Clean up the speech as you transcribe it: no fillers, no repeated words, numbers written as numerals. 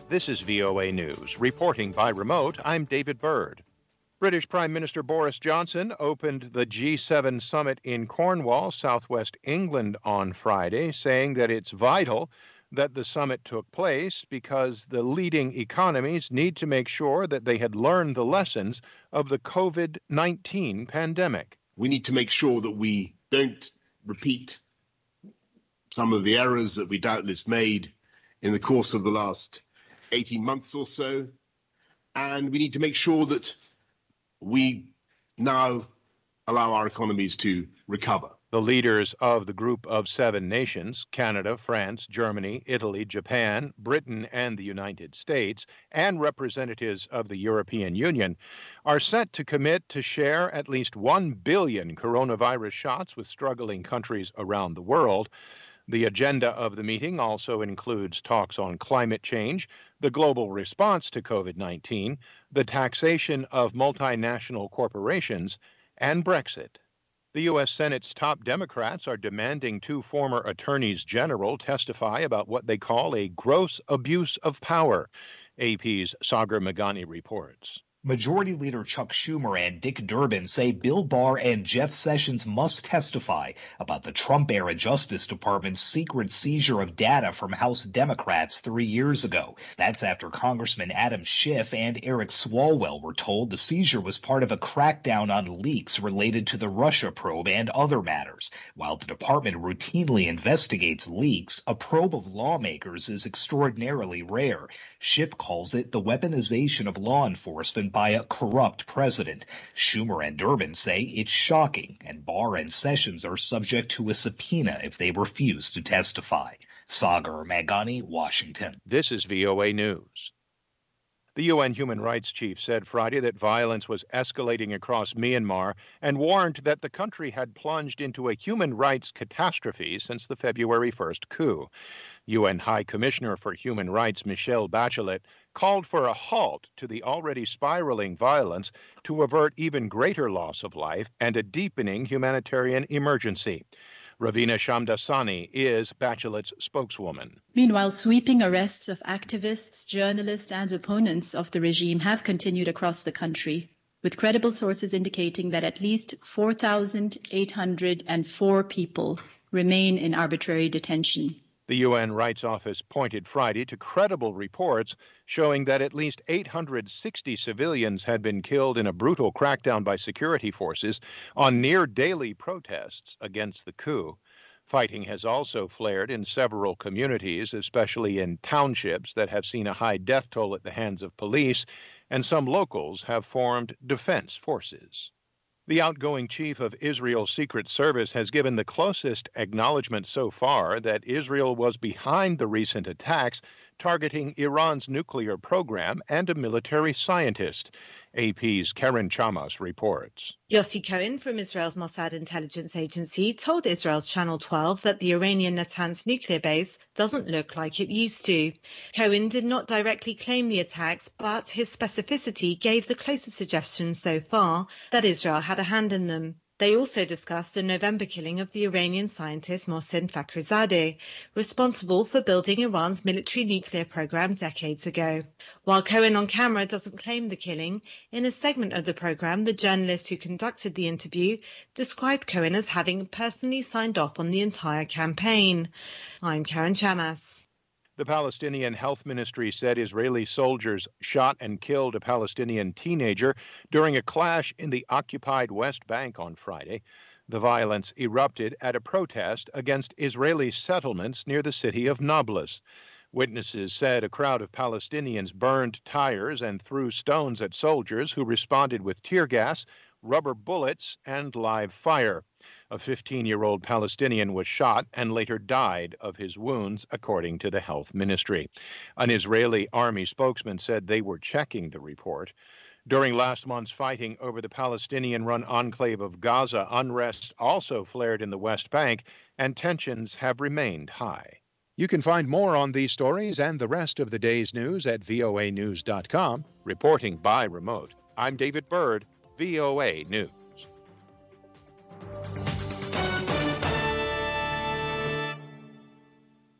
This is VOA News. Reporting by remote, I'm David Byrd. British Prime Minister Boris Johnson opened the G7 summit in Cornwall, southwest England, on Friday, saying that it's vital that the summit took place because the leading economies need to make sure that they had learned the lessons of the COVID-19 pandemic. We need to make sure that we don't repeat some of the errors that we doubtless made in the course of the last 18 months or so. And we need to make sure that we now allow our economies to recover. The leaders of the group of 7 nations, Canada, France, Germany, Italy, Japan, Britain, and the United States, and representatives of the European Union, are set to commit to share at least 1 billion coronavirus shots with struggling countries around the world. The agenda of the meeting also includes talks on climate change, the global response to COVID-19, the taxation of multinational corporations, and Brexit. The U.S. Senate's top Democrats are demanding 2 former attorneys general testify about what they call a gross abuse of power. AP's Sagar Meghani reports. Majority Leader Chuck Schumer and Dick Durbin say Bill Barr and Jeff Sessions must testify about the Trump-era Justice Department's secret seizure of data from House Democrats 3 years ago. That's after Congressman Adam Schiff and Eric Swalwell were told the seizure was part of a crackdown on leaks related to the Russia probe and other matters. While the department routinely investigates leaks, a probe of lawmakers is extraordinarily rare. Schiff calls it the weaponization of law enforcement by a corrupt president. Schumer and Durbin say it's shocking, and Barr and Sessions are subject to a subpoena if they refuse to testify. Sagar Meghani, Washington. This is VOA News. The UN Human Rights Chief said Friday that violence was escalating across Myanmar and warned that the country had plunged into a human rights catastrophe since the February 1st coup. UN High Commissioner for Human Rights Michelle Bachelet called for a halt to the already spiraling violence to avert even greater loss of life and a deepening humanitarian emergency. Ravina Shamdasani is Bachelet's spokeswoman. Meanwhile, sweeping arrests of activists, journalists, and opponents of the regime have continued across the country, with credible sources indicating that at least 4,804 people remain in arbitrary detention. The UN Rights Office pointed Friday to credible reports showing that at least 860 civilians had been killed in a brutal crackdown by security forces on near-daily protests against the coup. Fighting has also flared in several communities, especially in townships that have seen a high death toll at the hands of police, and some locals have formed defense forces. The outgoing chief of Israel's Secret Service has given the closest acknowledgement so far that Israel was behind the recent attacks targeting Iran's nuclear program and a military scientist. AP's Karen Chamas reports. Yossi Cohen from Israel's Mossad intelligence agency told Israel's Channel 12 that the Iranian Natanz nuclear base doesn't look like it used to. Cohen did not directly claim the attacks, but his specificity gave the closest suggestion so far that Israel had a hand in them. They also discussed the November killing of the Iranian scientist Mohsen Fakhrizadeh, responsible for building Iran's military nuclear program decades ago. While Cohen on camera doesn't claim the killing, in a segment of the program, the journalist who conducted the interview described Cohen as having personally signed off on the entire campaign. I'm Karen Chamas. The Palestinian Health Ministry said Israeli soldiers shot and killed a Palestinian teenager during a clash in the occupied West Bank on Friday. The violence erupted at a protest against Israeli settlements near the city of Nablus. Witnesses said a crowd of Palestinians burned tires and threw stones at soldiers who responded with tear gas, rubber bullets, and live fire. A 15-year-old Palestinian was shot and later died of his wounds, according to the health ministry. An Israeli army spokesman said they were checking the report. During last month's fighting over the Palestinian-run enclave of Gaza, unrest also flared in the West Bank, and tensions have remained high. You can find more on these stories and the rest of the day's news at voanews.com. Reporting by remote, I'm David Byrd, VOA News.